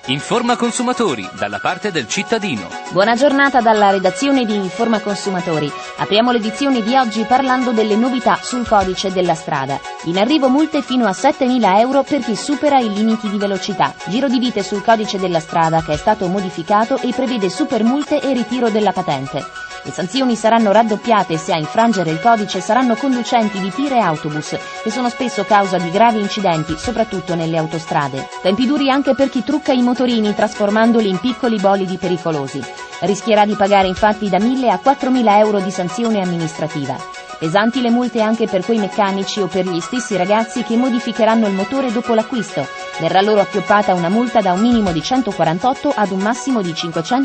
Informa Consumatori, dalla parte del cittadino. Buona giornata dalla redazione di Informa Consumatori. Apriamo l'edizione di oggi parlando delle novità sul codice della strada. In arrivo multe fino a 7.000 euro per chi supera i limiti di velocità. Giro di vite sul codice della strada che è stato modificato e prevede supermulte e ritiro della patente. Le sanzioni saranno raddoppiate se a infrangere il codice saranno conducenti di tir e autobus, che sono spesso causa di gravi incidenti, soprattutto nelle autostrade. Tempi duri anche per chi trucca i motorini trasformandoli in piccoli bolidi pericolosi. Rischierà di pagare infatti da 1.000 a 4.000 euro di sanzione amministrativa. Pesanti le multe anche per quei meccanici o per gli stessi ragazzi che modificheranno il motore dopo l'acquisto. Verrà loro appioppata una multa da un minimo di 148 ad un massimo di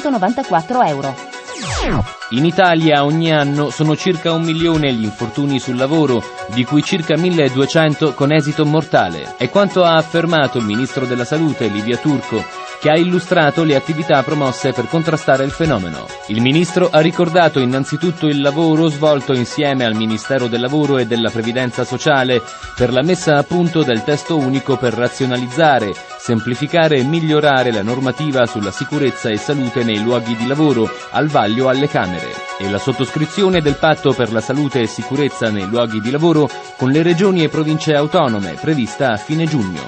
594 euro. In Italia ogni anno sono circa 1 milione gli infortuni sul lavoro, di cui circa 1.200 con esito mortale. È quanto ha affermato il ministro della Salute, Livia Turco, che ha illustrato le attività promosse per contrastare il fenomeno. Il ministro ha ricordato innanzitutto il lavoro svolto insieme al Ministero del Lavoro e della Previdenza Sociale per la messa a punto del testo unico per razionalizzare, semplificare e migliorare la normativa sulla sicurezza e salute nei luoghi di lavoro, al vaglio alle Camere, e la sottoscrizione del patto per la salute e sicurezza nei luoghi di lavoro con le regioni e province autonome, prevista a fine giugno.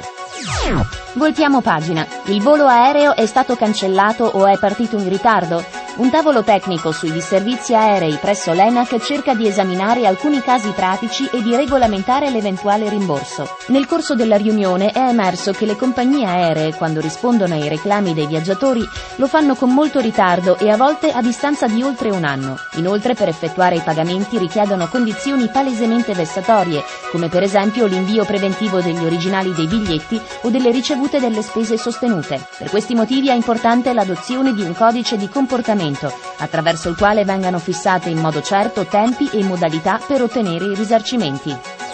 Voltiamo pagina. Il volo aereo è stato cancellato o è partito in ritardo? Un tavolo tecnico sui disservizi aerei presso l'ENAC cerca di esaminare alcuni casi pratici e di regolamentare l'eventuale rimborso. Nel corso della riunione è emerso che le compagnie aeree, quando rispondono ai reclami dei viaggiatori, lo fanno con molto ritardo e a volte a distanza di oltre un anno. Inoltre, per effettuare i pagamenti richiedono condizioni palesemente vessatorie, come per esempio l'invio preventivo degli originali dei biglietti o delle ricevute delle spese sostenute. Per questi motivi è importante l'adozione di un codice di comportamento, attraverso il quale vengano fissate in modo certo tempi e modalità per ottenere i risarcimenti.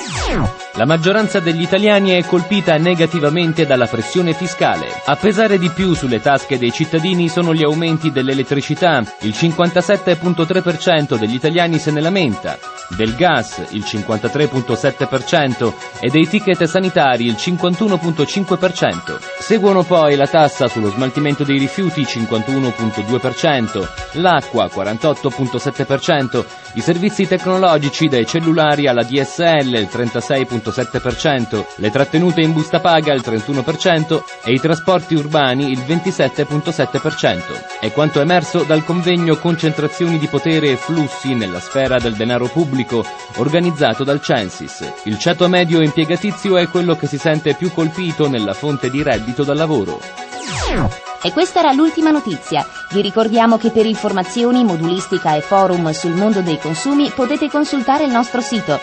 La maggioranza degli italiani è colpita negativamente dalla pressione fiscale. A pesare di più sulle tasche dei cittadini sono gli aumenti dell'elettricità, il 57,3% degli italiani se ne lamenta, del gas il 53,7% e dei ticket sanitari il 51,5%. Seguono poi la tassa sullo smaltimento dei rifiuti 51,2%, l'acqua 48,7%, i servizi tecnologici dai cellulari alla DSL il 36,7%, le trattenute in busta paga il 31% e i trasporti urbani il 27,7%. È quanto emerso dal convegno Concentrazioni di potere e flussi nella sfera del denaro pubblico, organizzato dal Censis. Il ceto medio impiegatizio è quello che si sente più colpito nella fonte di reddito dal lavoro. E questa era l'ultima notizia. Vi ricordiamo che per informazioni, modulistica e forum sul mondo dei consumi potete consultare il nostro sito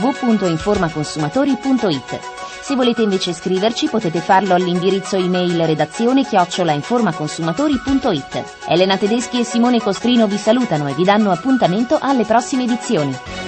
www.informaconsumatori.it. Se volete invece scriverci potete farlo all'indirizzo email redazione@informaconsumatori.it. Elena Tedeschi e Simone Costrino vi salutano e vi danno appuntamento alle prossime edizioni.